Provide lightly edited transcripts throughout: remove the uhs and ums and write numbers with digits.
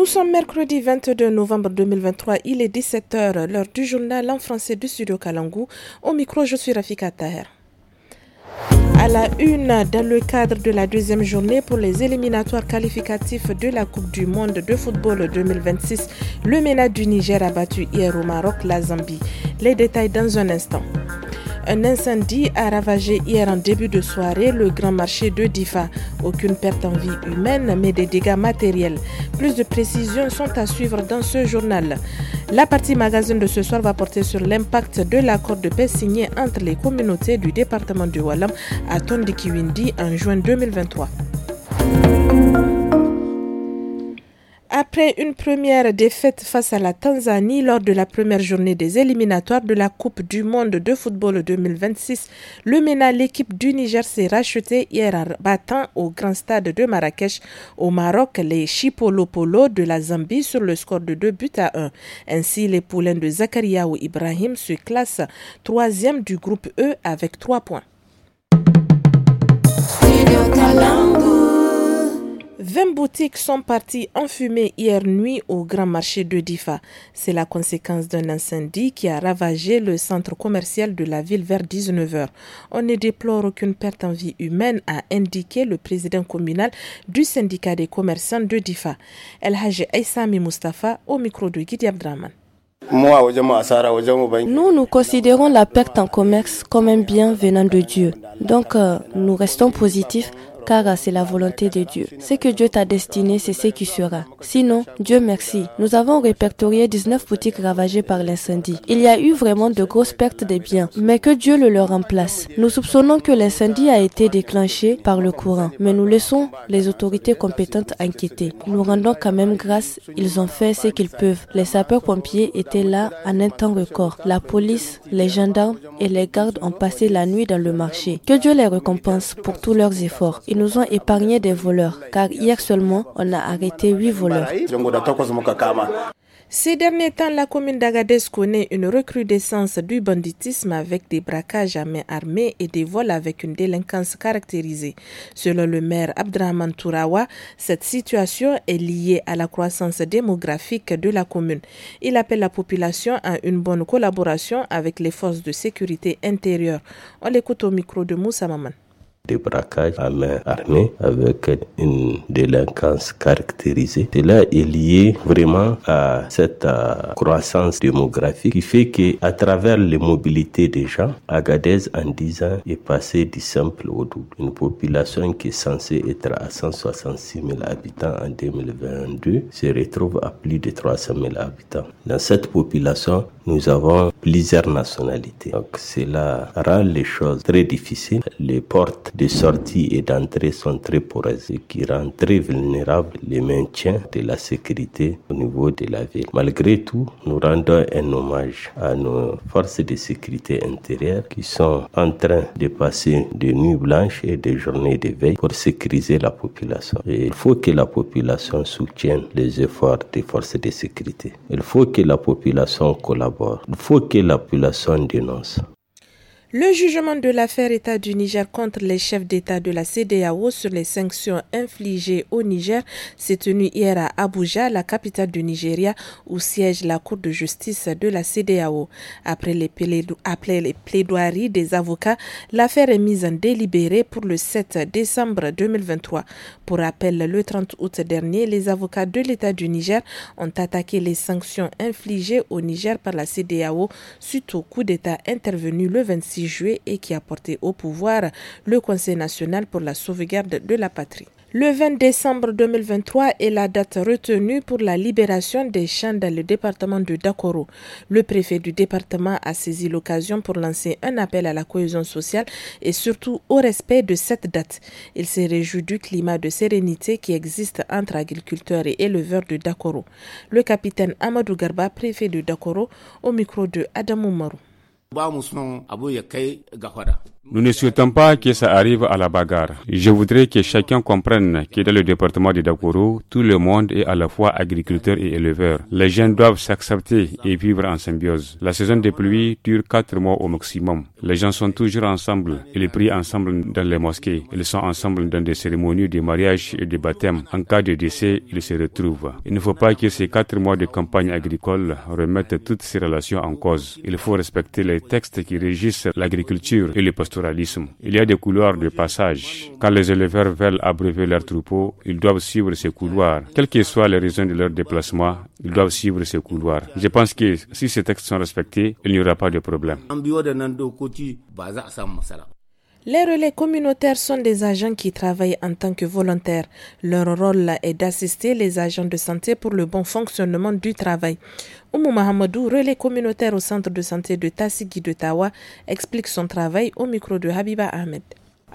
Nous sommes mercredi 22 novembre 2023, il est 17h, l'heure du journal en français du studio Kalangu. Au micro, je suis Rafika Taher. À la une, dans le cadre de la deuxième journée pour les éliminatoires qualificatifs de la Coupe du Monde de football 2026, le MENA du Niger a battu hier au Maroc la Zambie. Les détails dans un instant. Un incendie a ravagé hier en début de soirée le grand marché de Difa. Aucune perte en vie humaine, mais des dégâts matériels. Plus de précisions sont à suivre dans ce journal. La partie magazine de ce soir va porter sur l'impact de l'accord de paix signé entre les communautés du département du Walam à Tondikiwindi en juin 2023. Après une première défaite face à la Tanzanie lors de la première journée des éliminatoires de la Coupe du Monde de football 2026, le MENA, l'équipe du Niger, s'est rachetée hier en battant au grand stade de Marrakech au Maroc les Chipolopolo de la Zambie sur le score de 2-1. Ainsi, les poulains de Zakariaou Ibrahim se classent troisième du groupe E avec 3 points. 20 boutiques sont parties en fumée hier nuit au grand marché de Difa. C'est la conséquence d'un incendie qui a ravagé le centre commercial de la ville vers 19h. On ne déplore aucune perte en vie humaine, a indiqué le président communal du syndicat des commerçants de Difa. El Haji Aïssami Mustafa au micro de Guidi Abdraman. Nous considérons la perte en commerce comme un bien venant de Dieu. Donc, nous restons positifs car c'est la volonté de Dieu. Ce que Dieu t'a destiné, c'est ce qui sera. Sinon, Dieu merci, nous avons répertorié 19 boutiques ravagées par l'incendie. Il y a eu vraiment de grosses pertes de biens, mais que Dieu le leur remplace. Nous soupçonnons que l'incendie a été déclenché par le courant, mais nous laissons les autorités compétentes enquêter. Nous rendons quand même grâce, ils ont fait ce qu'ils peuvent. Les sapeurs-pompiers étaient là en un temps record. La police, les gendarmes et les gardes ont passé la nuit dans le marché. Que Dieu les récompense pour tous leurs efforts. Ils nous ont épargné des voleurs, car hier seulement, on a arrêté 8 voleurs. Ces derniers temps, la commune d'Agadez connaît une recrudescence du banditisme avec des braquages à main armée et des vols avec une délinquance caractérisée. Selon le maire Abdrahman Tourawa, cette situation est liée à la croissance démographique de la commune. Il appelle la population à une bonne collaboration avec les forces de sécurité intérieure. On l'écoute au micro de Moussa Maman. Des braquages à main armée avec une délinquance caractérisée. Cela est lié vraiment à cette croissance démographique qui fait que à travers les mobilités des gens, Agadez en 10 ans est passé du simple au double. Une population qui est censée être à 166 000 habitants en 2022 se retrouve à plus de 300 000 habitants. Dans cette population, nous avons plusieurs nationalités. Donc cela rend les choses très difficiles. Les portes de sortie et d'entrée sont très poreuses, ce qui rend très vulnérable le maintien de la sécurité au niveau de la ville. Malgré tout, nous rendons un hommage à nos forces de sécurité intérieure qui sont en train de passer des nuits blanches et des journées de veille pour sécuriser la population. Et il faut que la population soutienne les efforts des forces de sécurité. Il faut que la population collabore. Il faut que la population dénonce. Le jugement de l'affaire État du Niger contre les chefs d'État de la CEDEAO sur les sanctions infligées au Niger s'est tenu hier à Abuja, la capitale du Nigeria, où siège la Cour de justice de la CEDEAO. Après les plaidoiries des avocats, l'affaire est mise en délibéré pour le 7 décembre 2023. Pour rappel, le 30 août dernier, les avocats de l'État du Niger ont attaqué les sanctions infligées au Niger par la CEDEAO suite au coup d'État intervenu le 26 juillet et qui a porté au pouvoir le Conseil national pour la sauvegarde de la patrie. Le 20 décembre 2023 est la date retenue pour la libération des champs dans le département de Dakoro. Le préfet du département a saisi l'occasion pour lancer un appel à la cohésion sociale et surtout au respect de cette date. Il s'est réjoui du climat de sérénité qui existe entre agriculteurs et éleveurs de Dakoro. Le capitaine Amadou Garba, préfet de Dakoro, au micro de Adamou Marou. Nous ne souhaitons pas que ça arrive à la bagarre. Je voudrais que chacun comprenne que dans le département de Dakoro, tout le monde est à la fois agriculteur et éleveur. Les gens doivent s'accepter et vivre en symbiose. La saison des pluies dure 4 mois au maximum. Les gens sont toujours ensemble. Ils prient ensemble dans les mosquées. Ils sont ensemble dans des cérémonies de mariage et de baptême. En cas de décès, ils se retrouvent. Il ne faut pas que ces 4 mois de campagne agricole remettent toutes ces relations en cause. Il faut respecter les textes qui régissent l'agriculture et le pastoralisme. Il y a des couloirs de passage. Quand les éleveurs veulent abreuver leurs troupeaux, ils doivent suivre ces couloirs. Quelles que soient les raisons de leur déplacement, ils doivent suivre ces couloirs. Je pense que si ces textes sont respectés, il n'y aura pas de problème. Les relais communautaires sont des agents qui travaillent en tant que volontaires. Leur rôle est d'assister les agents de santé pour le bon fonctionnement du travail. Oumou Mahamadou, relais communautaire au centre de santé de Tassigui de Tawa, explique son travail au micro de Habiba Ahmed.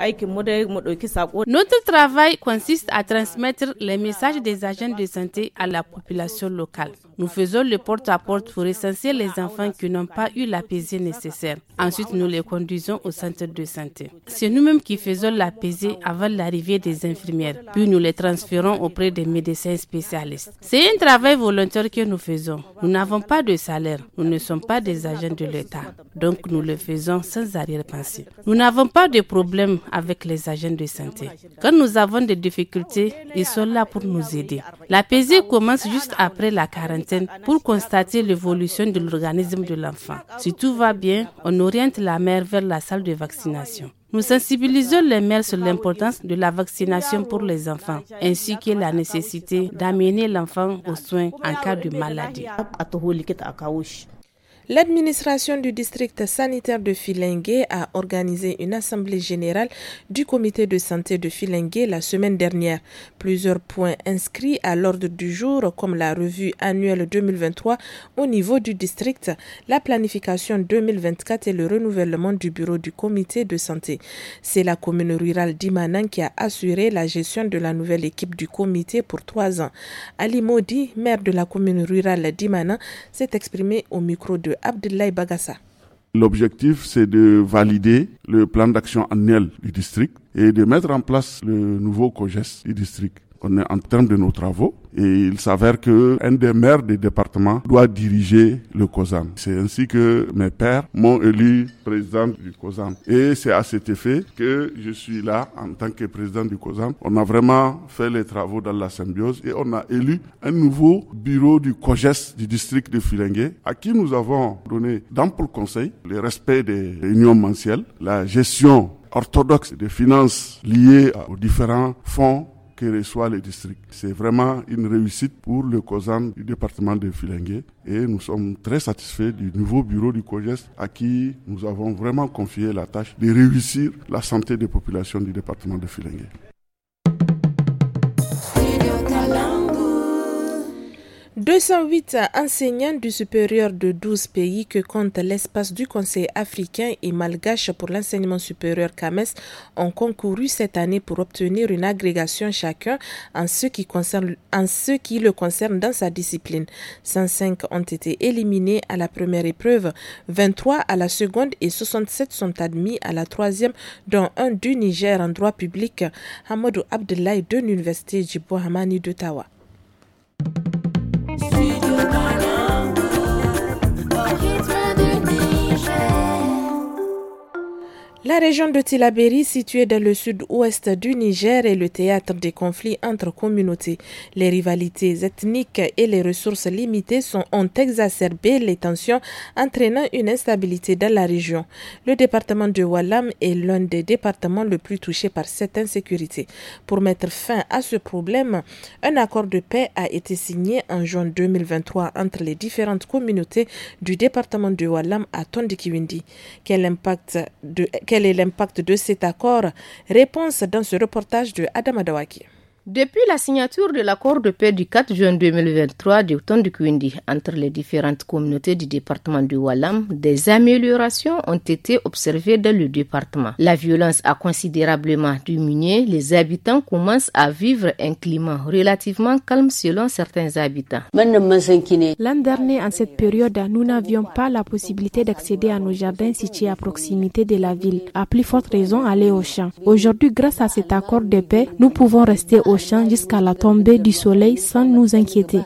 Notre travail consiste à transmettre les messages des agents de santé à la population locale. Nous faisons le porte-à-porte pour recenser les enfants qui n'ont pas eu l'APC nécessaire. Ensuite, nous les conduisons au centre de santé. C'est nous-mêmes qui faisons l'APC avant l'arrivée des infirmières. Puis nous les transférons auprès des médecins spécialistes. C'est un travail volontaire que nous faisons. Nous n'avons pas de salaire. Nous ne sommes pas des agents de l'État. Donc nous le faisons sans arrière-pensée. Nous n'avons pas de problème avec les agents de santé. Quand nous avons des difficultés, ils sont là pour nous aider. L'APC commence juste après la quarantaine pour constater l'évolution de l'organisme de l'enfant. Si tout va bien, on oriente la mère vers la salle de vaccination. Nous sensibilisons les mères sur l'importance de la vaccination pour les enfants, ainsi que la nécessité d'amener l'enfant aux soins en cas de maladie. L'administration du district sanitaire de Filengue a organisé une assemblée générale du comité de santé de Filengue la semaine dernière. Plusieurs points inscrits à l'ordre du jour, comme la revue annuelle 2023 au niveau du district, la planification 2024 et le renouvellement du bureau du comité de santé. C'est la commune rurale d'Imanan qui a assuré la gestion de la nouvelle équipe du comité pour 3 ans. Ali Modi, maire de la commune rurale d'Imanan, s'est exprimé au micro de Abdoulaye Bagassa. L'objectif, c'est de valider le plan d'action annuel du district et de mettre en place le nouveau COGES du district. On est en termes de nos travaux et il s'avère qu'un des maires des départements doit diriger le COSAN. C'est ainsi que mes pères m'ont élu président du COSAN. Et c'est à cet effet que je suis là en tant que président du COSAN. On a vraiment fait les travaux dans la symbiose et on a élu un nouveau bureau du COGES du district de Filengue à qui nous avons donné d'amples conseils, le respect des réunions mensuelles, la gestion orthodoxe des finances liées aux différents fonds que reçoit le district. C'est vraiment une réussite pour le COSAN du département de Filengue et nous sommes très satisfaits du nouveau bureau du COGES à qui nous avons vraiment confié la tâche de réussir la santé des populations du département de Filengue. 208 enseignants du supérieur de 12 pays que compte l'espace du Conseil africain et malgache pour l'enseignement supérieur CAMES ont concouru cette année pour obtenir une agrégation chacun en ce qui le concerne dans sa discipline. 105 ont été éliminés à la première épreuve, 23 à la seconde et 67 sont admis à la troisième, dont un du Niger en droit public, Hamadou Abdoulaye de l'université Djibo Hamani d'Ottawa. La région de Tillabéri, située dans le sud-ouest du Niger, est le théâtre des conflits entre communautés. Les rivalités ethniques et les ressources limitées ont exacerbé les tensions, entraînant une instabilité dans la région. Le département de Oualam est l'un des départements les plus touchés par cette insécurité. Pour mettre fin à ce problème, un accord de paix a été signé en juin 2023 entre les différentes communautés du département de Oualam à Tondikiwindi. Quel est l'impact de cet accord? Réponse dans ce reportage de Adam Adawaki. Depuis la signature de l'accord de paix du 4 juin 2023 de Tondikwindi entre les différentes communautés du département du Walam, des améliorations ont été observées dans le département. La violence a considérablement diminué. Les habitants commencent à vivre un climat relativement calme selon certains habitants. L'an dernier, en cette période, nous n'avions pas la possibilité d'accéder à nos jardins situés à proximité de la ville. À plus forte raison, aller au champ. Aujourd'hui, grâce à cet accord de paix, nous pouvons rester au champ jusqu'à la tombée du soleil sans nous inquiéter.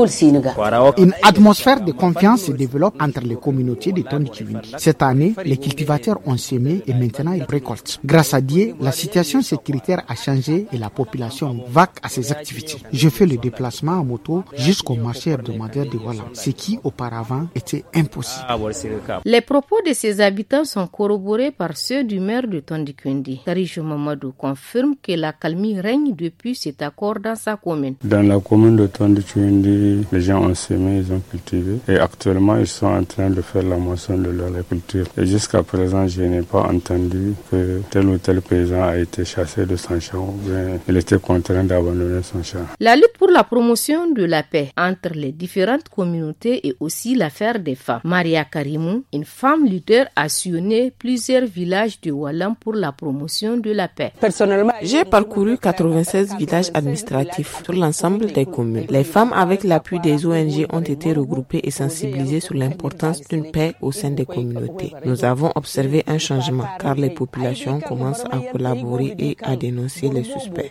Une atmosphère de confiance se développe entre les communautés de Tondikwindi. Cette année, les cultivateurs ont semé et maintenant ils récoltent. Grâce à Dieu, la situation sécuritaire a changé et la population vaque à ses activités. Je fais le déplacement en moto jusqu'au marché hebdomadaire de Walam, ce qui auparavant était impossible. Les propos de ces habitants sont corroborés par ceux du maire de Tondikwindi. Karijo Mamadou confirme que la calmie règne depuis cet accord dans sa commune. Dans la commune de Tondikwindi, les gens ont semé, ils ont cultivé et actuellement ils sont en train de faire la moisson de leur culture. Et jusqu'à présent, je n'ai pas entendu que tel ou tel paysan a été chassé de son champ ou bien il était contraint d'abandonner son champ. La lutte pour la promotion de la paix entre les différentes communautés est aussi l'affaire des femmes. Maria Karimou, une femme leader, a sillonné plusieurs villages de Walam pour la promotion de la paix. Personnellement, j'ai parcouru 96 villages administratifs sur l'ensemble des communes. Les femmes, avec l'appui des ONG, ont été regroupées et sensibilisées sur l'importance d'une paix au sein des communautés. Nous avons observé un changement car les populations commencent à collaborer et à dénoncer les suspects.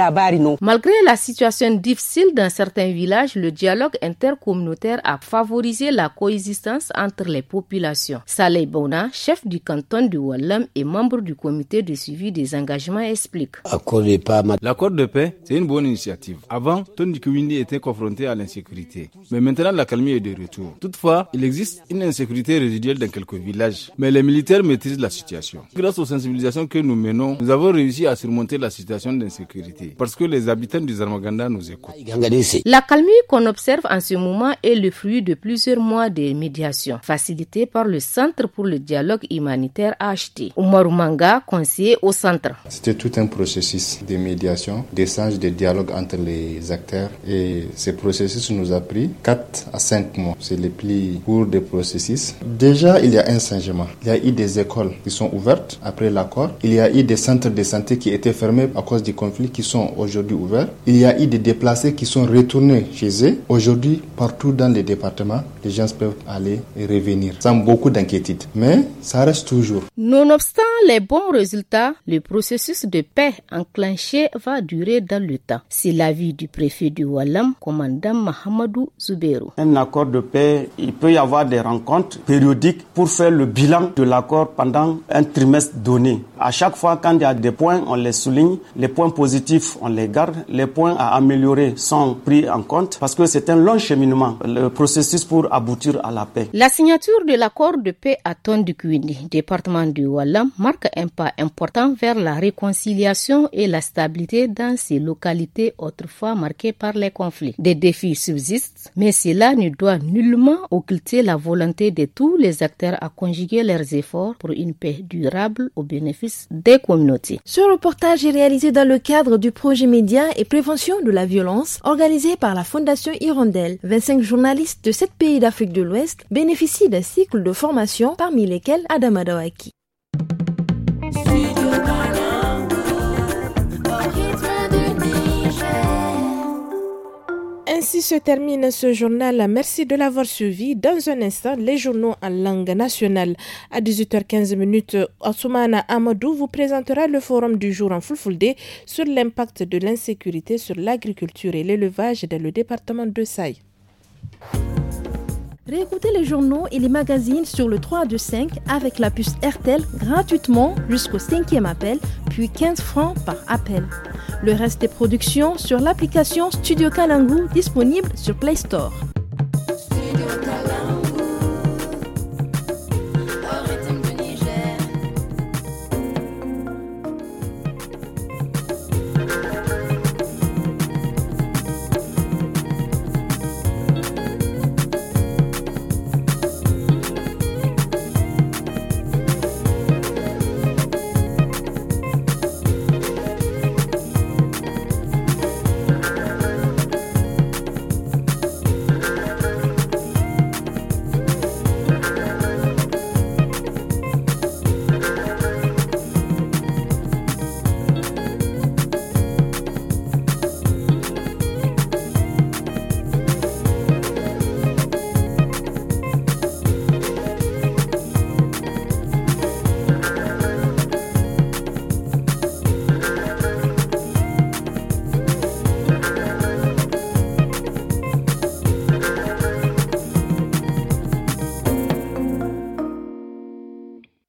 Malgré la situation difficile dans certains villages, le dialogue intercommunautaire a favorisé la coexistence entre les populations. Saleh Bona, chef du canton de Walam et membre du comité de suivi des engagements, explique. L'accord de paix, c'est une bonne initiative. Avant, Tondikwindi était confronté à l'insécurité. Mais maintenant, la calmie est de retour. Toutefois, il existe une insécurité résiduelle dans quelques villages. Mais les militaires maîtrisent la situation. Grâce aux sensibilisations que nous menons, nous avons réussi à surmonter la situation d'insécurité. Parce que les habitants du Zarmaganda nous écoutent. La calmie qu'on observe en ce moment est le fruit de plusieurs mois de médiation, facilitée par le Centre pour le dialogue humanitaire AHT. Oumar Manga, conseiller au centre. C'était tout un processus de médiation, d'échange, de dialogue entre les acteurs. Et ce processus nous a pris 4 à 5 mois. C'est le plus court des processus. Déjà, il y a un changement. Il y a eu des écoles qui sont ouvertes après l'accord. Il y a eu des centres de santé qui étaient fermés à cause du conflit qui sont aujourd'hui ouverts. Il y a eu des déplacés qui sont retournés chez eux. Aujourd'hui, partout dans les départements, les gens peuvent aller et revenir sans beaucoup d'inquiétude. Mais ça reste toujours. Nonobstant les bons résultats, le processus de paix enclenché va durer dans le temps. C'est l'avis du préfet du Walam, commandant Mahamadou Zouberou. Un accord de paix, il peut y avoir des rencontres périodiques pour faire le bilan de l'accord pendant un trimestre donné. À chaque fois, quand il y a des points, on les souligne. Les points positifs, on les garde. Les points à améliorer sont pris en compte parce que c'est un long cheminement, le processus pour aboutir à la paix. La signature de l'accord de paix à Tondikwindi, département du Walam, marque un pas important vers la réconciliation et la stabilité dans ces localités autrefois marquées par les conflits. Des défis subsistent, mais cela ne doit nullement occulter la volonté de tous les acteurs à conjuguer leurs efforts pour une paix durable au bénéfice des communautés. Ce reportage est réalisé dans le cadre du projet Médias et prévention de la violence organisé par la Fondation Hirondelle. 25 journalistes de 7 pays d'Afrique de l'Ouest bénéficient d'un cycle de formation parmi lesquels Adama Dawaki. Ainsi se termine ce journal. Merci de l'avoir suivi. Dans un instant, les journaux en langue nationale. À 18h15, Assoumana Amadou vous présentera le forum du jour en Fulfulde sur l'impact de l'insécurité sur l'agriculture et l'élevage dans le département de Saï. Réécoutez les journaux et les magazines sur le 325 avec la puce RTL gratuitement jusqu'au 5e appel, puis 15 francs par appel. Le reste des productions sur l'application Studio Kalangu disponible sur Play Store.